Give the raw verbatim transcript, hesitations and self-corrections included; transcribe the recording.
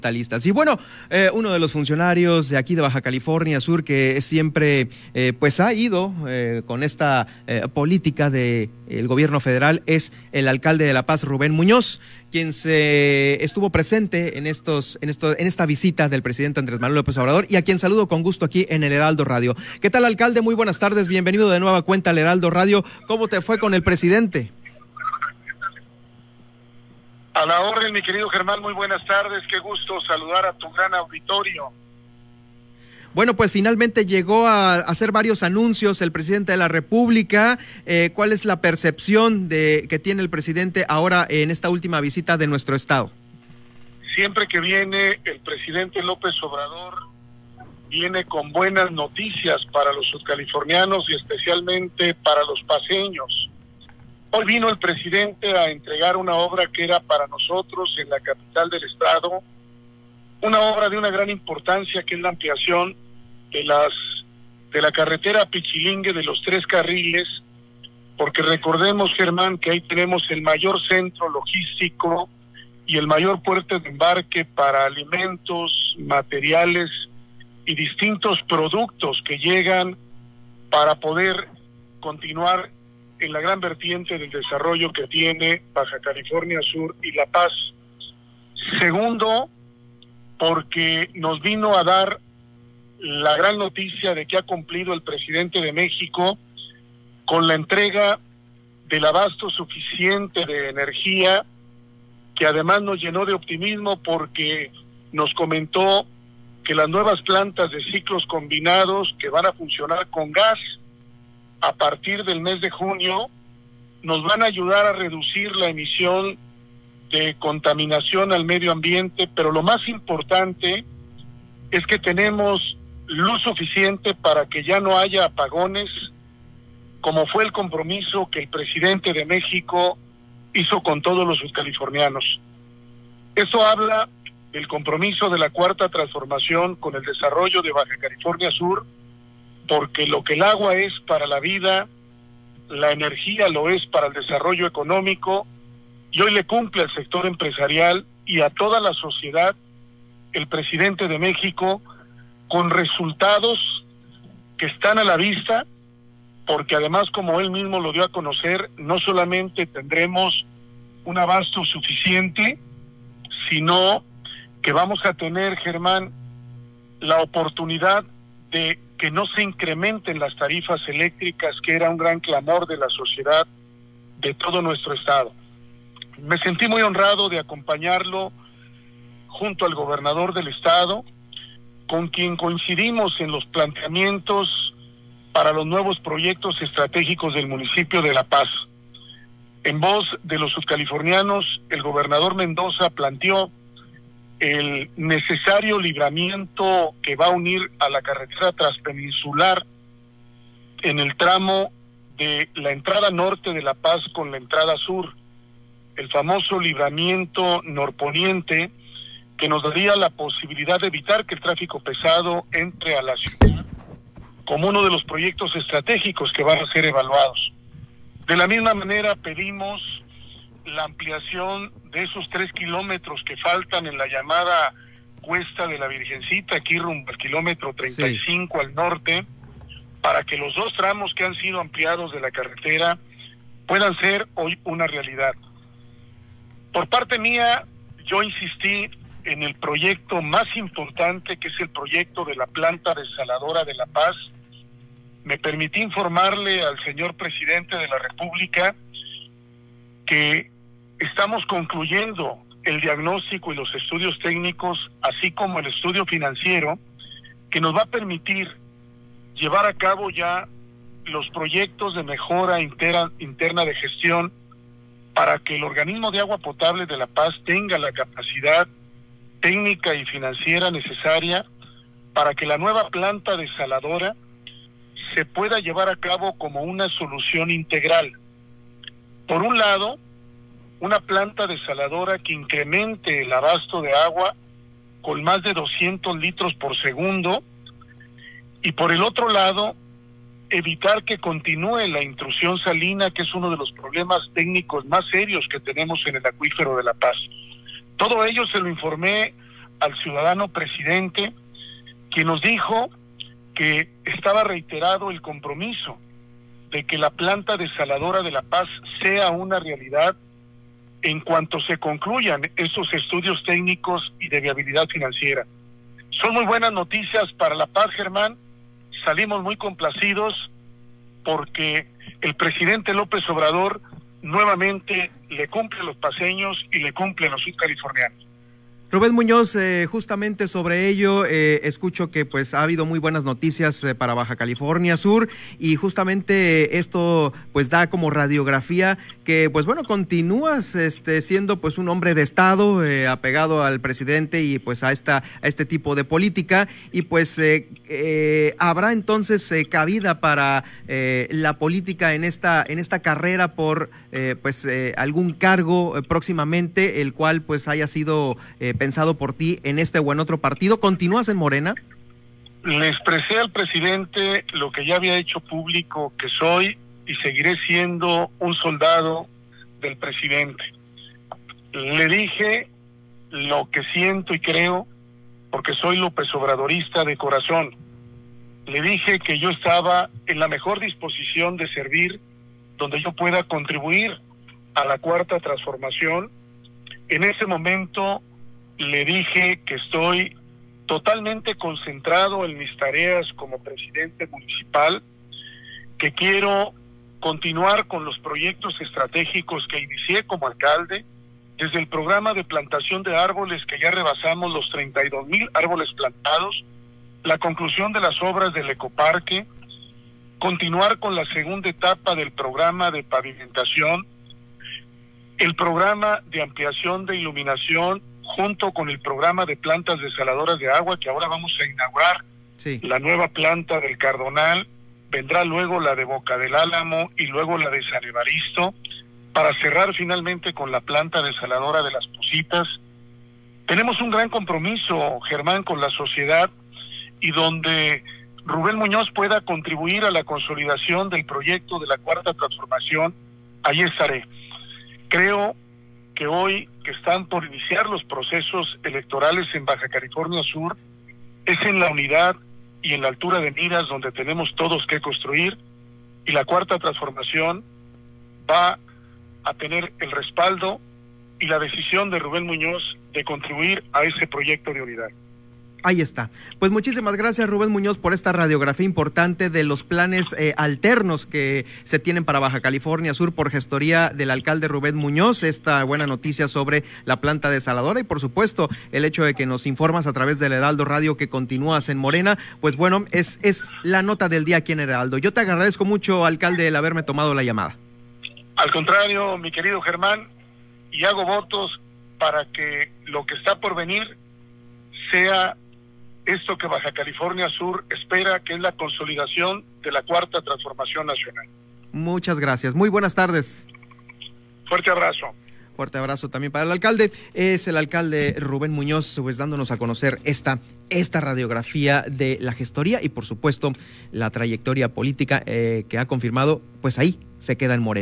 Y bueno, eh, uno de los funcionarios de aquí de Baja California Sur que siempre eh, pues ha ido eh, con esta eh, política del gobierno federal es el alcalde de La Paz, Rubén Muñoz, quien se estuvo presente en estos, en esto, en esta visita del presidente Andrés Manuel López Obrador y a quien saludo con gusto aquí en el Heraldo Radio. ¿Qué tal, alcalde? Muy buenas tardes, bienvenido de nueva cuenta al Heraldo Radio. ¿Cómo te fue con el presidente? A la orden, mi querido Germán, muy buenas tardes, qué gusto saludar a tu gran auditorio. Bueno, pues finalmente llegó a hacer varios anuncios el presidente de la República. Eh, ¿Cuál es la percepción de que tiene el presidente ahora en esta última visita de nuestro estado? Siempre que viene el presidente López Obrador, viene con buenas noticias para los sudcalifornianos y especialmente para los paceños. Hoy vino el presidente a entregar una obra que era para nosotros en la capital del estado, una obra de una gran importancia que es la ampliación de las de la carretera Pichilingue de los tres carriles, porque recordemos, Germán, que ahí tenemos el mayor centro logístico y el mayor puerto de embarque para alimentos, materiales y distintos productos que llegan para poder continuar en la gran vertiente del desarrollo que tiene Baja California Sur y La Paz. Segundo, porque nos vino a dar la gran noticia de que ha cumplido el presidente de México con la entrega del abasto suficiente de energía, que además nos llenó de optimismo porque nos comentó que las nuevas plantas de ciclos combinados que van a funcionar con gas a partir del mes de junio nos van a ayudar a reducir la emisión de contaminación al medio ambiente, pero lo más importante es que tenemos luz suficiente para que ya no haya apagones, como fue el compromiso que el presidente de México hizo con todos los sudcalifornianos. Eso habla del compromiso de la Cuarta Transformación con el desarrollo de Baja California Sur, porque lo que el agua es para la vida, la energía lo es para el desarrollo económico, y hoy le cumple al sector empresarial y a toda la sociedad el presidente de México con resultados que están a la vista, porque además, como él mismo lo dio a conocer, no solamente tendremos un abasto suficiente, sino que vamos a tener, Germán, la oportunidad de que no se incrementen las tarifas eléctricas, que era un gran clamor de la sociedad de todo nuestro estado. Me sentí muy honrado de acompañarlo junto al gobernador del estado, con quien coincidimos en los planteamientos para los nuevos proyectos estratégicos del municipio de La Paz. En voz de los sudcalifornianos, el gobernador Mendoza planteó el necesario libramiento que va a unir a la carretera transpeninsular en el tramo de la entrada norte de La Paz con la entrada sur, el famoso libramiento norponiente, que nos daría la posibilidad de evitar que el tráfico pesado entre a la ciudad, como uno de los proyectos estratégicos que van a ser evaluados. De la misma manera pedimos la ampliación de esos tres kilómetros que faltan en la llamada Cuesta de la Virgencita, aquí rumbo al kilómetro treinta y cinco sí. al norte, para que los dos tramos que han sido ampliados de la carretera puedan ser hoy una realidad. Por parte mía, yo insistí en el proyecto más importante, que es el proyecto de la planta desaladora de La Paz. Me permití informarle al señor presidente de la República que estamos concluyendo el diagnóstico y los estudios técnicos, así como el estudio financiero, que nos va a permitir llevar a cabo ya los proyectos de mejora interna, interna de gestión, para que el organismo de agua potable de La Paz tenga la capacidad técnica y financiera necesaria para que la nueva planta desaladora se pueda llevar a cabo como una solución integral. Por un lado, una planta desaladora que incremente el abasto de agua con más de doscientos litros por segundo, y por el otro lado, evitar que continúe la intrusión salina, que es uno de los problemas técnicos más serios que tenemos en el acuífero de La Paz. Todo ello se lo informé al ciudadano presidente, quien nos dijo que estaba reiterado el compromiso de que la planta desaladora de La Paz sea una realidad en cuanto se concluyan estos estudios técnicos y de viabilidad financiera. Son muy buenas noticias para La Paz, Germán. Salimos muy complacidos porque el presidente López Obrador nuevamente le cumple a los paceños y le cumple a los sudcalifornianos. Rubén Muñoz, eh, justamente sobre ello, eh, escucho que pues ha habido muy buenas noticias eh, para Baja California Sur, y justamente esto pues da como radiografía que pues bueno, continúas este, siendo pues un hombre de Estado, eh, apegado al presidente y pues a esta a este tipo de política, y pues eh, eh, habrá entonces eh, cabida para eh, la política en esta en esta carrera por eh, pues eh, algún cargo eh, próximamente, el cual pues haya sido eh, pensado por ti en este o en otro partido. ¿Continúas en Morena? Le expresé al presidente lo que ya había hecho público, que soy y seguiré siendo un soldado del presidente. Le dije lo que siento y creo, porque soy López Obradorista de corazón. Le dije que yo estaba en la mejor disposición de servir, donde yo pueda contribuir a la cuarta transformación. En ese momento le dije que estoy totalmente concentrado en mis tareas como presidente municipal, que quiero continuar con los proyectos estratégicos que inicié como alcalde, desde el programa de plantación de árboles, que ya rebasamos los treinta y dos mil árboles plantados, la conclusión de las obras del ecoparque, continuar con la segunda etapa del programa de pavimentación, el programa de ampliación de iluminación, junto con el programa de plantas desaladoras de agua, que ahora vamos a inaugurar. Sí. La nueva planta del Cardonal, vendrá luego la de Boca del Álamo y luego la de San Evaristo, para cerrar finalmente con la planta desaladora de Las Positas. Tenemos un gran compromiso, Germán, con la sociedad, y donde Rubén Muñoz pueda contribuir a la consolidación del proyecto de la Cuarta Transformación, ahí estaré. Creo que hoy que están por iniciar los procesos electorales en Baja California Sur, es en la unidad y en la altura de miras donde tenemos todos que construir, y la Cuarta Transformación va a tener el respaldo y la decisión de Rubén Muñoz de contribuir a ese proyecto de unidad. Ahí está. Pues muchísimas gracias, Rubén Muñoz, por esta radiografía importante de los planes eh, alternos que se tienen para Baja California Sur por gestoría del alcalde Rubén Muñoz. Esta buena noticia sobre la planta desaladora y, por supuesto, el hecho de que nos informas a través del Heraldo Radio que continúas en Morena. Pues bueno, es, es la nota del día aquí en Heraldo. Yo te agradezco mucho, alcalde, el haberme tomado la llamada. Al contrario, mi querido Germán, y hago votos para que lo que está por venir sea esto que Baja California Sur espera, que es la consolidación de la Cuarta Transformación Nacional. Muchas gracias. Muy buenas tardes. Fuerte abrazo. Fuerte abrazo también para el alcalde. Es el alcalde Rubén Muñoz, pues dándonos a conocer esta, esta radiografía de la gestoría y, por supuesto, la trayectoria política eh, que ha confirmado, pues ahí se queda en Morena.